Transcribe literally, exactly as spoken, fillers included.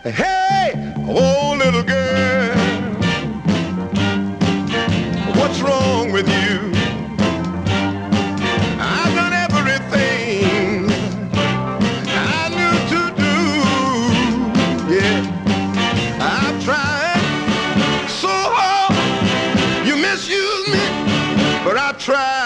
Hey, oh little girl, what's wrong with you? I've done everything I knew to do. Yeah, I've tried so hard. You misuse me, but I tried.